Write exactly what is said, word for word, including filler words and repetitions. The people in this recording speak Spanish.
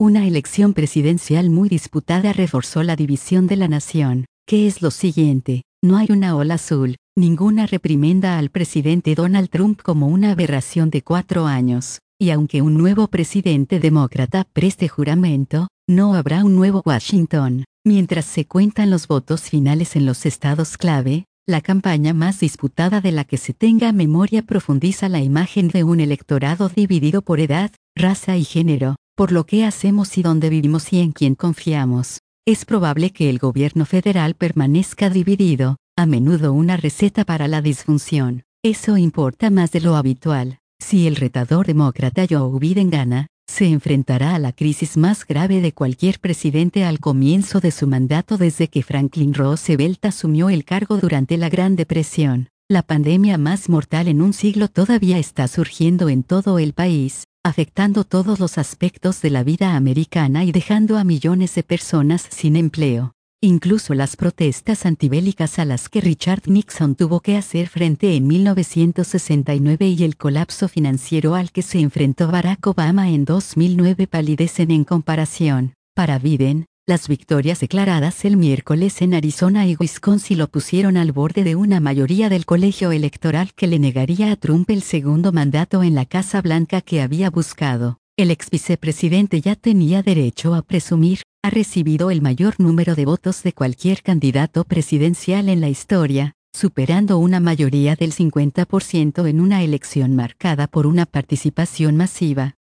Una elección presidencial muy disputada reforzó la división de la nación, que es lo siguiente: no hay una ola azul, ninguna reprimenda al presidente Donald Trump como una aberración de cuatro años, y aunque un nuevo presidente demócrata preste juramento, no habrá un nuevo Washington. Mientras se cuentan los votos finales en los estados clave, la campaña más disputada de la que se tenga memoria profundiza la imagen de un electorado dividido por edad, raza y género, por lo que hacemos y dónde vivimos y en quién confiamos. Es probable que el gobierno federal permanezca dividido, a menudo una receta para la disfunción. Eso importa más de lo habitual. Si el retador demócrata Joe Biden gana, se enfrentará a la crisis más grave de cualquier presidente al comienzo de su mandato desde que Franklin Roosevelt asumió el cargo durante la Gran Depresión. La pandemia más mortal en un siglo todavía está surgiendo en todo el país, afectando todos los aspectos de la vida americana y dejando a millones de personas sin empleo. Incluso las protestas antibélicas a las que Richard Nixon tuvo que hacer frente en mil novecientos sesenta y nueve y el colapso financiero al que se enfrentó Barack Obama en dos mil nueve palidecen en comparación. Para Biden, las victorias declaradas el miércoles en Arizona y Wisconsin lo pusieron al borde de una mayoría del colegio electoral que le negaría a Trump el segundo mandato en la Casa Blanca que había buscado. El ex vicepresidente ya tenía derecho a presumir, ha recibido el mayor número de votos de cualquier candidato presidencial en la historia, superando una mayoría del cincuenta por ciento en una elección marcada por una participación masiva.